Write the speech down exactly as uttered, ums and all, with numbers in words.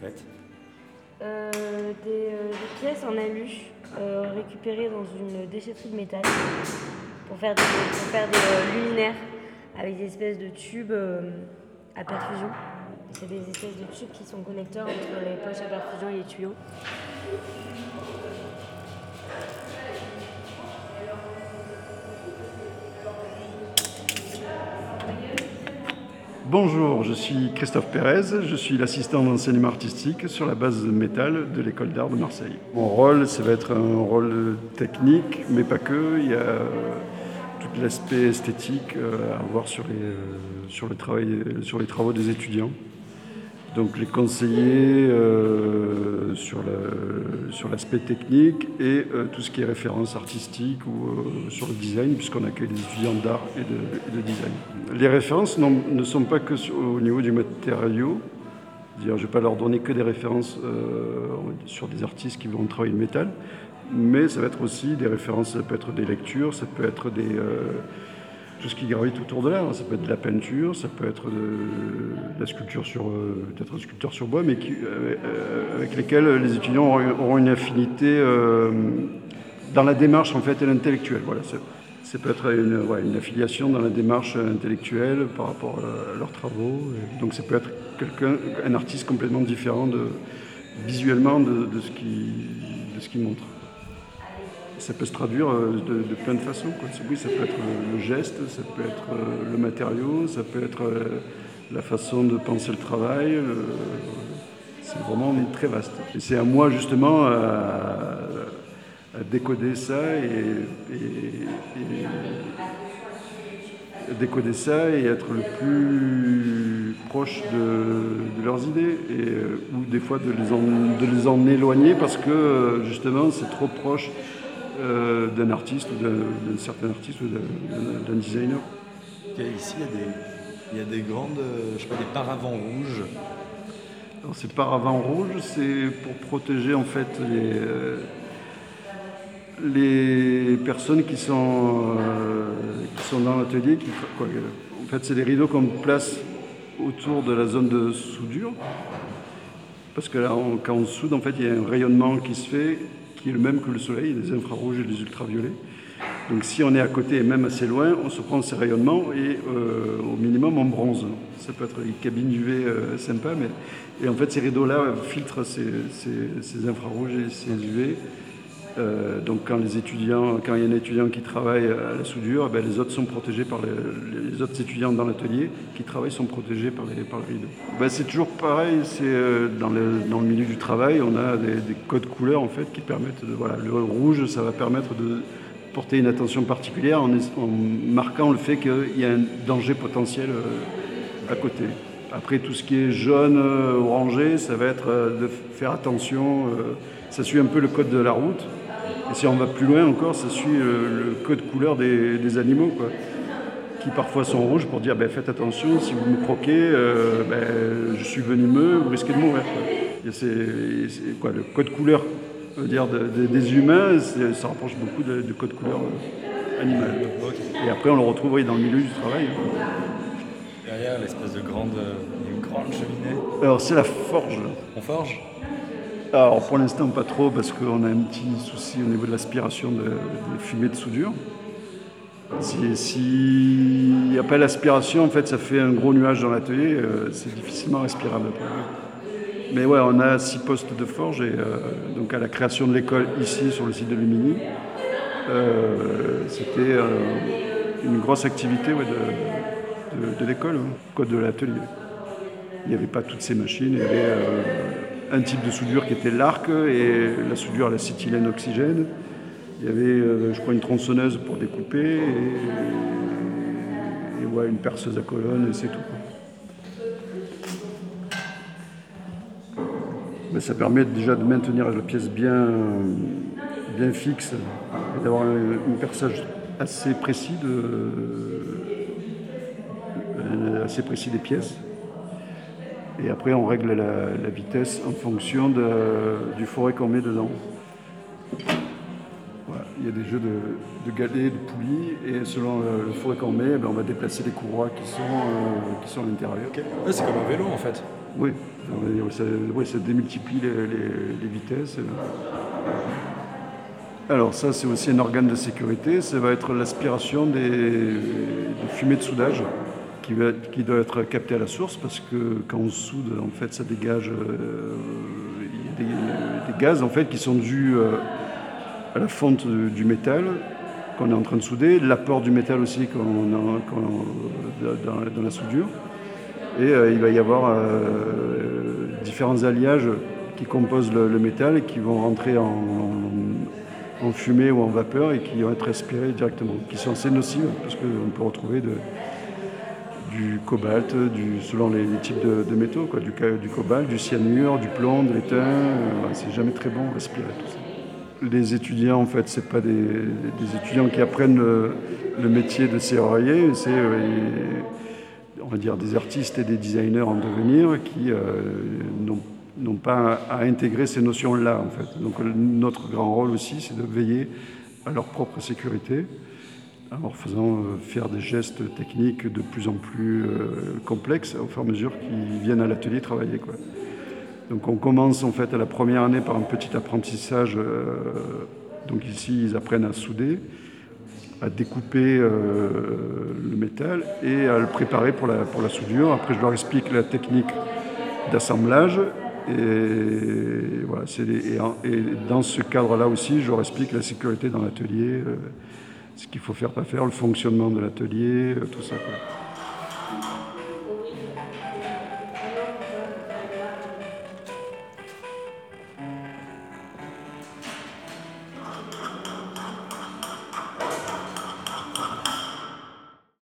faites? euh, des, euh, des pièces en alu euh, récupérées dans une déchetterie de métal pour faire des, pour faire des euh, luminaires avec des espèces de tubes euh, à perfusion. C'est des espèces de tubes qui sont connecteurs entre les poches à perfusion et les tuyaux. Bonjour, je suis Christophe Pérez, je suis l'assistant d'enseignement artistique sur la base métal de l'école d'art de Marseille. Mon rôle, ça va être un rôle technique, mais pas que. Il y a tout l'aspect esthétique à voir sur les, sur le travail, sur les travaux des étudiants. Donc les conseiller euh, sur, la, sur l'aspect technique et euh, tout ce qui est référence artistique ou euh, sur le design, puisqu'on accueille des étudiants d'art et de, et de design. Les références ne sont pas que sur, au niveau du matériau. C'est-à-dire, je ne vais pas leur donner que des références euh, sur des artistes qui vont travailler le métal, mais ça va être aussi des références, ça peut être des lectures, ça peut être des... Euh, tout ce qui gravite autour de l'art, ça peut être de la peinture, ça peut être de, de la sculpture sur, peut-être une sculpture sur bois, mais qui, euh, avec lesquelles les étudiants auront, auront une affinité euh, dans la démarche en fait et l'intellectuel. Voilà, ça, ça peut être une, ouais, une affiliation dans la démarche intellectuelle par rapport à leurs travaux. Et donc ça peut être quelqu'un, un artiste complètement différent de, visuellement de, de ce qui, de ce qu'il montre. Ça peut se traduire de, de plein de façons, quoi. Oui, ça peut être le geste, ça peut être le matériau, ça peut être la façon de penser le travail. C'est vraiment très vaste. Et c'est à moi justement à, à décoder ça et, et, et décoder ça et être le plus proche de, de leurs idées et, ou des fois de les, en, de les en éloigner parce que justement c'est trop proche Euh, d'un artiste ou d'un, d'un certain artiste ou d'un, d'un designer. Ici, il y a des, il y a des grandes, je sais pas, des paravents rouges. Alors, ces paravents rouges, c'est pour protéger en fait les, euh, les personnes qui sont, euh, qui sont dans l'atelier. Qui, quoi, en fait, c'est des rideaux qu'on place autour de la zone de soudure. Parce que là, on, quand on soude, en fait, il y a un rayonnement qui se fait qui est le même que le soleil, les infrarouges et les ultraviolets. Donc si on est à côté et même assez loin, on se prend ces rayonnements et euh, au minimum on bronze. Ça peut être une cabine U V euh, sympa, mais et en fait ces rideaux-là filtrent ces, ces, ces infrarouges et ces U V. Euh, donc quand les étudiants, quand il y a un étudiant qui travaille à la soudure, ben les autres sont protégés par les, les autres étudiants dans l'atelier qui travaillent sont protégés par les, par les rideaux. Ben c'est toujours pareil, c'est euh, dans, le, dans le milieu du travail, on a des, des codes couleurs en fait qui permettent de voilà, le rouge, ça va permettre de porter une attention particulière en, en marquant le fait qu'il y a un danger potentiel euh, à côté. Après tout ce qui est jaune, euh, orangé, ça va être euh, de faire attention, euh, ça suit un peu le code de la route. Et si on va plus loin encore, ça suit le, le code couleur des, des animaux, quoi, qui parfois sont rouges pour dire ben, faites attention, si vous me croquez, euh, ben, je suis venimeux, vous risquez de mourir. Quoi. Et c'est, c'est, quoi, le code couleur veut dire de, de, des humains, ça rapproche beaucoup du de, de code couleur euh, animal. Et après, on le retrouve oui, dans le milieu du travail. Derrière, l'espèce de grande, une grande cheminée. Alors, c'est la forge. On forge ? Alors pour l'instant pas trop parce qu'on a un petit souci au niveau de l'aspiration de, des fumées de soudure. S'il si n'y a pas l'aspiration, en fait ça fait un gros nuage dans l'atelier, euh, c'est difficilement respirable. Mais ouais, on a six postes de forge et euh, donc à la création de l'école ici sur le site de Lumini, euh, c'était euh, une grosse activité ouais, de, de, de l'école, hein, quoi, de l'atelier. Il n'y avait pas toutes ces machines, il y avait euh, un type de soudure qui était l'arc et la soudure à l'acétylène oxygène. Il y avait, euh, je crois, une tronçonneuse pour découper et, et ouais, une perceuse à colonne et c'est tout. Mais ça permet déjà de maintenir la pièce bien, bien fixe et d'avoir un, un perçage assez précis, de, euh, assez précis des pièces. Et après, on règle la, la vitesse en fonction de, du fourré qu'on met dedans. Voilà. Il y a des jeux de, de galets, de poulies, et selon le, le fourré qu'on met, ben on va déplacer les courroies qui sont, euh, qui sont à l'intérieur. Okay. Ouais, c'est comme un vélo en fait. Oui. Enfin, ça, ouais, ça démultiplie les, les, les vitesses. Alors ça, c'est aussi un organe de sécurité. Ça va être l'aspiration des, des fumées de soudage qui, va, qui doit être captée à la source, parce que quand on soude, en fait, ça dégage euh, il y a des, des gaz en fait, qui sont dus euh, à la fonte du métal qu'on est en train de souder, l'apport du métal aussi qu'on a, qu'on a dans, dans la soudure. Et euh, il va y avoir euh, différents alliages qui composent le, le métal et qui vont rentrer en, en, en fumée ou en vapeur et qui vont être respirés directement, qui sont assez nocives parce qu'on peut retrouver de, du cobalt, du, selon les, les types de, de métaux, quoi, du, du cobalt, du cyanure, du plomb, de l'étain. Euh, c'est jamais très bon à respirer tout ça. Les étudiants, en fait, c'est pas des, des étudiants qui apprennent le, le métier de serrurier, c'est euh, on va dire des artistes et des designers en devenir qui euh, n'ont, n'ont pas à intégrer ces notions-là, en fait. Donc notre grand rôle aussi, c'est de veiller à leur propre sécurité, en leur faisant faire des gestes techniques de plus en plus euh, complexes au fur et à mesure qu'ils viennent à l'atelier travailler, quoi. Donc on commence en fait à la première année par un petit apprentissage. Euh, donc ici, ils apprennent à souder, à découper euh, le métal et à le préparer pour la, pour la soudure. Après, je leur explique la technique d'assemblage. Et, voilà, c'est les, et, en, et dans ce cadre-là aussi, je leur explique la sécurité dans l'atelier, euh, ce qu'il faut faire, pas faire, le fonctionnement de l'atelier, euh, tout ça, quoi.